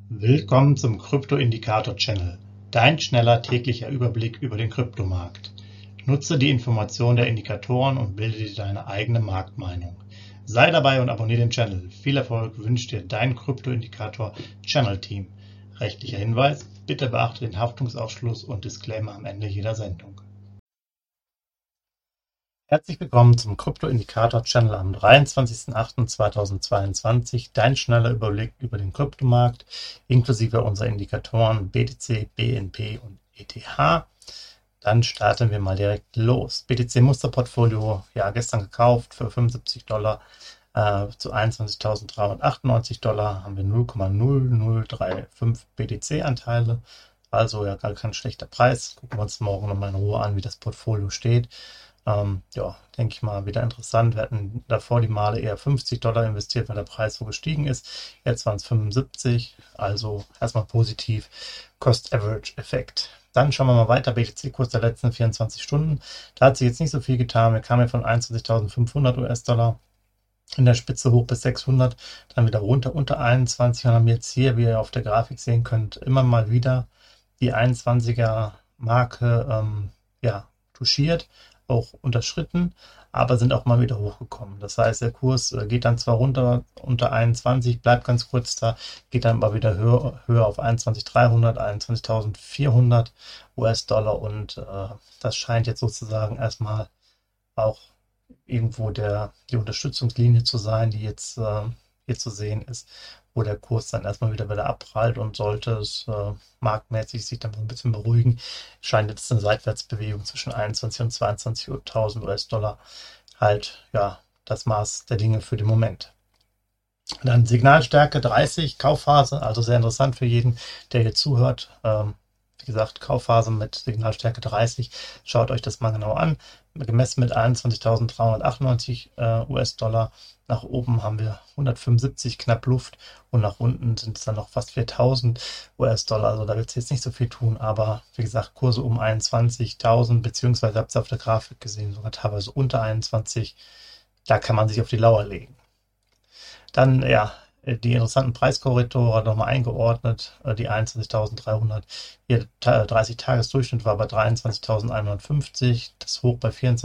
Willkommen zum Krypto-Indikator-Channel, dein schneller täglicher Überblick über den Kryptomarkt. Nutze die Informationen der Indikatoren und bilde dir deine eigene Marktmeinung. Sei dabei und abonniere den Channel. Viel Erfolg wünscht dir dein Krypto-Indikator-Channel-Team. Rechtlicher Hinweis: Bitte beachte den Haftungsausschluss und Disclaimer am Ende jeder Sendung. Herzlich willkommen zum Krypto-Indikator-Channel am 23.08.2022, dein schneller Überblick über den Kryptomarkt, inklusive unserer Indikatoren BTC, BNP und ETH. Dann starten wir mal direkt los. BTC-Musterportfolio, ja, gestern gekauft für $75 zu $21.398, haben wir 0,0035 BTC-Anteile. Also ja, gar kein schlechter Preis. Gucken wir uns morgen nochmal in Ruhe an, wie das Portfolio steht. Ja, denke ich mal, wieder interessant. Wir hatten davor die Male eher $50 investiert, weil der Preis so gestiegen ist. Jetzt waren es 75, also erstmal positiv. Cost-Average-Effekt. Dann schauen wir mal weiter, BTC-Kurs der letzten 24 Stunden. Da hat sich jetzt nicht so viel getan. Wir kamen ja von 21.500 US-Dollar in der Spitze hoch bis 600, dann wieder runter unter 21 und haben jetzt hier, wie ihr auf der Grafik sehen könnt, immer mal wieder die 21er Marke touchiert, auch unterschritten, aber sind auch mal wieder hochgekommen. Das heißt, der Kurs geht dann zwar runter unter 21, bleibt ganz kurz da, geht dann aber wieder höher auf 21.300, 21.400 US-Dollar und das scheint jetzt sozusagen erstmal auch irgendwo die Unterstützungslinie zu sein, die jetzt hier zu sehen ist, wo der Kurs dann erstmal wieder abprallt, und sollte es marktmäßig sich dann ein bisschen beruhigen, scheint jetzt eine Seitwärtsbewegung zwischen 21 und 22.000 US-Dollar halt ja das Maß der Dinge für den Moment. Dann Signalstärke 30, Kaufphase, also sehr interessant für jeden, der hier zuhört. Wie gesagt, Kaufphase mit Signalstärke 30. Schaut euch das mal genau an. Gemessen mit 21.398 US-Dollar. Nach oben haben wir 175 knapp Luft und nach unten sind es dann noch fast 4.000 US-Dollar. Also da wird es jetzt nicht so viel tun, aber wie gesagt, Kurse um 21.000, beziehungsweise habt ihr auf der Grafik gesehen, sogar teilweise unter 21. Da kann man sich auf die Lauer legen. Dann, ja, die interessanten Preiskorridore nochmal eingeordnet, die 21.300, hier 30-Tages-Durchschnitt war bei 23.150, das Hoch bei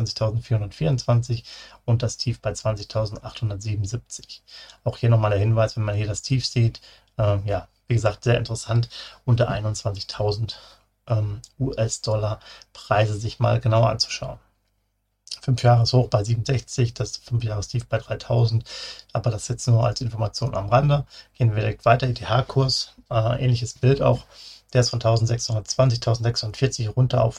24.424 und das Tief bei 20.877. Auch hier nochmal der Hinweis, wenn man hier das Tief sieht, ja, wie gesagt, sehr interessant, unter 21.000 US-Dollar Preise sich mal genauer anzuschauen. 5-Jahres-Hoch bei 67, das 5-Jahres-Tief bei 3000, aber das jetzt nur als Information am Rande. Gehen wir direkt weiter, ETH-Kurs, ähnliches Bild auch, der ist von 1620, 1640 runter auf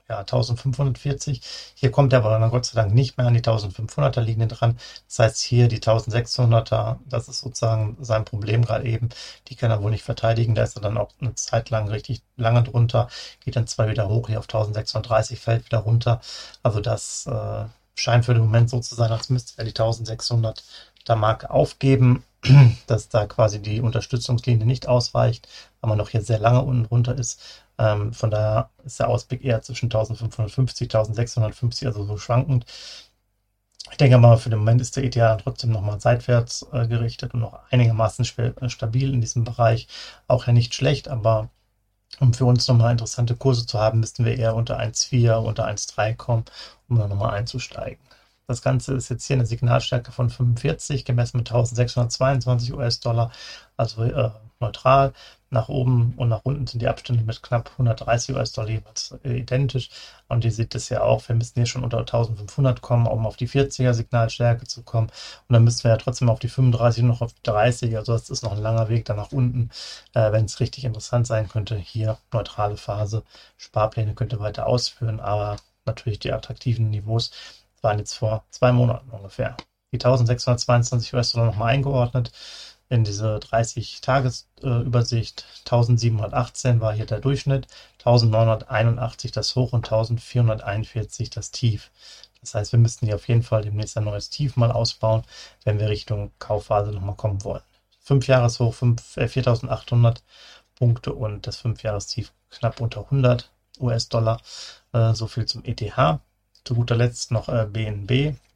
1540. Hier kommt er aber dann Gott sei Dank nicht mehr an die 1500er Linie dran. Das heißt, hier die 1600er, das ist sozusagen sein Problem gerade eben. Die kann er wohl nicht verteidigen. Da ist er dann auch eine Zeit lang richtig lange drunter. Geht dann zwar wieder hoch hier auf 1630, fällt wieder runter. Also das scheint für den Moment so zu sein, als müsste er die 1600er Marke aufgeben, dass da quasi die Unterstützungslinie nicht ausreicht, weil man noch hier sehr lange unten drunter ist. Von daher ist der Ausblick eher zwischen 1550, 1650, also so schwankend. Ich denke mal, für den Moment ist der ETH trotzdem nochmal seitwärts gerichtet und noch einigermaßen stabil in diesem Bereich. Auch ja nicht schlecht, aber um für uns nochmal interessante Kurse zu haben, müssten wir eher unter 1,4, unter 1,3 kommen, um dann nochmal einzusteigen. Das Ganze ist jetzt hier eine Signalstärke von 45, gemessen mit 1622 US-Dollar, also neutral. Nach oben und nach unten sind die Abstände mit knapp 130 US-Dollar jeweils identisch. Und ihr seht es ja auch, wir müssten hier schon unter 1500 kommen, um auf die 40er Signalstärke zu kommen. Und dann müssten wir ja trotzdem auf die 35 und noch auf die 30. Also das ist noch ein langer Weg dann nach unten, wenn es richtig interessant sein könnte. Hier neutrale Phase, Sparpläne könnt ihr weiter ausführen, aber natürlich die attraktiven Niveaus waren jetzt vor 2 Monaten ungefähr. Die 1622 US-Dollar nochmal eingeordnet in diese 30-Tages-Übersicht. 1718 war hier der Durchschnitt, 1981 das Hoch und 1441 das Tief. Das heißt, wir müssten hier auf jeden Fall demnächst ein neues Tief mal ausbauen, wenn wir Richtung Kaufphase nochmal kommen wollen. 5-Jahres-Hoch 4.800 Punkte und das 5-Jahres-Tief knapp unter 100 US-Dollar. So viel zum ETH. Zu guter Letzt noch BNB.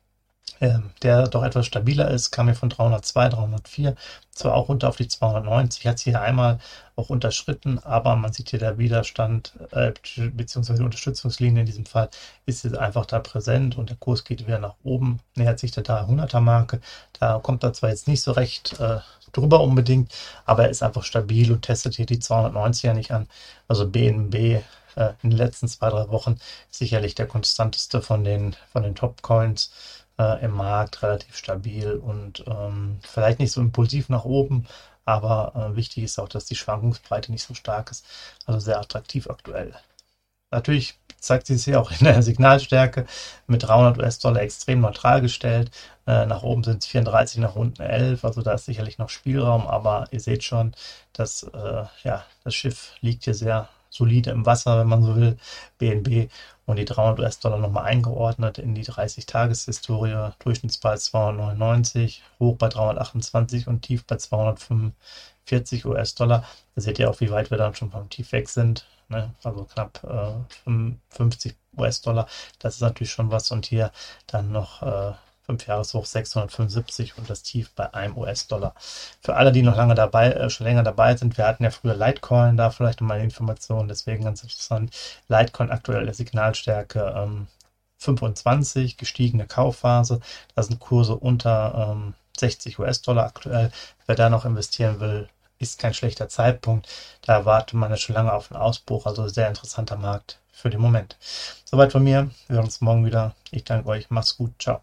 der doch etwas stabiler ist, kam hier von 302, 304, zwar auch runter auf die 290, hat sie hier einmal auch unterschritten, aber man sieht hier der Widerstand beziehungsweise die Unterstützungslinie in diesem Fall ist jetzt einfach da präsent und der Kurs geht wieder nach oben, nähert sich der 300er Marke, da kommt er zwar jetzt nicht so recht drüber unbedingt, aber er ist einfach stabil und testet hier die 290er nicht an, also BNB in den letzten 2-3 Wochen sicherlich der konstanteste von den Top-Coins im Markt, relativ stabil und vielleicht nicht so impulsiv nach oben, aber wichtig ist auch, dass die Schwankungsbreite nicht so stark ist, also sehr attraktiv aktuell. Natürlich zeigt sie es hier auch in der Signalstärke mit 300 US-Dollar extrem neutral gestellt. Nach oben sind es 34, nach unten 11, also da ist sicherlich noch Spielraum, aber ihr seht schon, dass das Schiff liegt hier sehr solide im Wasser, wenn man so will, BNB, und die 300 US-Dollar nochmal eingeordnet in die 30-Tages-Historie, Durchschnittspreis 299, hoch bei 328 und tief bei 245 US-Dollar. Da seht ihr auch, wie weit wir dann schon vom Tief weg sind, ne? Also knapp 55 US-Dollar, das ist natürlich schon was, und hier dann noch 5-Jahreshoch 675 und das Tief bei 1 US-Dollar. Für alle, die noch schon länger dabei sind, wir hatten ja früher Litecoin, da vielleicht nochmal Informationen, deswegen ganz interessant. Litecoin aktuelle Signalstärke 25, gestiegene Kaufphase, da sind Kurse unter 60 US-Dollar aktuell. Wer da noch investieren will, ist kein schlechter Zeitpunkt. Da erwartet man ja schon lange auf einen Ausbruch, also sehr interessanter Markt für den Moment. Soweit von mir, wir hören uns morgen wieder. Ich danke euch, macht's gut, ciao.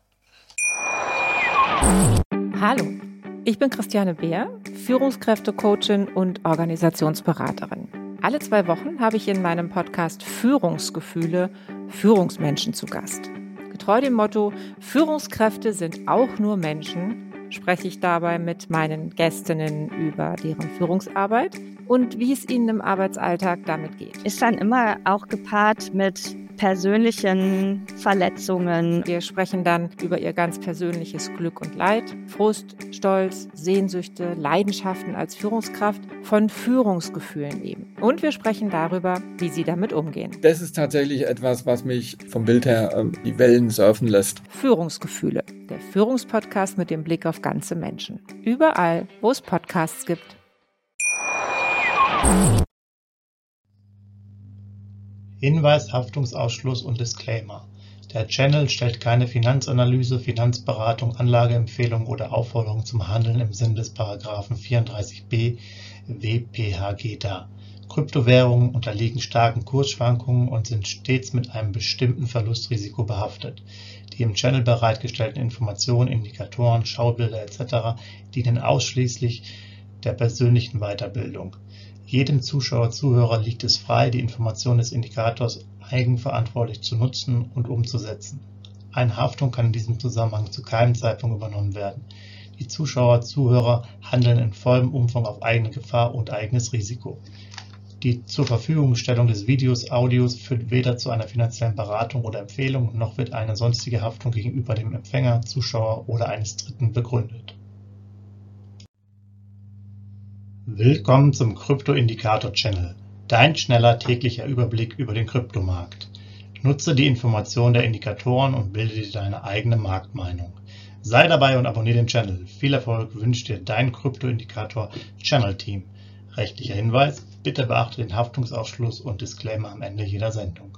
Hallo, ich bin Christiane Beer, Führungskräfte-Coachin und Organisationsberaterin. Alle 2 Wochen habe ich in meinem Podcast Führungsgefühle Führungsmenschen zu Gast. Getreu dem Motto, Führungskräfte sind auch nur Menschen, spreche ich dabei mit meinen Gästinnen über deren Führungsarbeit und wie es ihnen im Arbeitsalltag damit geht. Ist dann immer auch gepaart mit persönlichen Verletzungen. Wir sprechen dann über ihr ganz persönliches Glück und Leid, Frust, Stolz, Sehnsüchte, Leidenschaften als Führungskraft, von Führungsgefühlen eben. Und wir sprechen darüber, wie sie damit umgehen. Das ist tatsächlich etwas, was mich vom Bild her die Wellen surfen lässt. Führungsgefühle, der Führungspodcast mit dem Blick auf ganze Menschen. Überall, wo es Podcasts gibt. Hinweis, Haftungsausschluss und Disclaimer. Der Channel stellt keine Finanzanalyse, Finanzberatung, Anlageempfehlung oder Aufforderung zum Handeln im Sinne des Paragraphen 34b WPHG dar. Kryptowährungen unterliegen starken Kursschwankungen und sind stets mit einem bestimmten Verlustrisiko behaftet. Die im Channel bereitgestellten Informationen, Indikatoren, Schaubilder etc. dienen ausschließlich der persönlichen Weiterbildung. Jedem Zuschauer/Zuhörer liegt es frei, die Information des Indikators eigenverantwortlich zu nutzen und umzusetzen. Eine Haftung kann in diesem Zusammenhang zu keinem Zeitpunkt übernommen werden. Die Zuschauer/Zuhörer handeln in vollem Umfang auf eigene Gefahr und eigenes Risiko. Die Zurverfügungstellung des Videos, Audios führt weder zu einer finanziellen Beratung oder Empfehlung, noch wird eine sonstige Haftung gegenüber dem Empfänger, Zuschauer oder eines Dritten begründet. Willkommen zum Krypto-Indikator-Channel, dein schneller täglicher Überblick über den Kryptomarkt. Nutze die Informationen der Indikatoren und bilde dir deine eigene Marktmeinung. Sei dabei und abonniere den Channel. Viel Erfolg wünscht dir dein Krypto-Indikator-Channel-Team. Rechtlicher Hinweis, bitte beachte den Haftungsausschluss und Disclaimer am Ende jeder Sendung.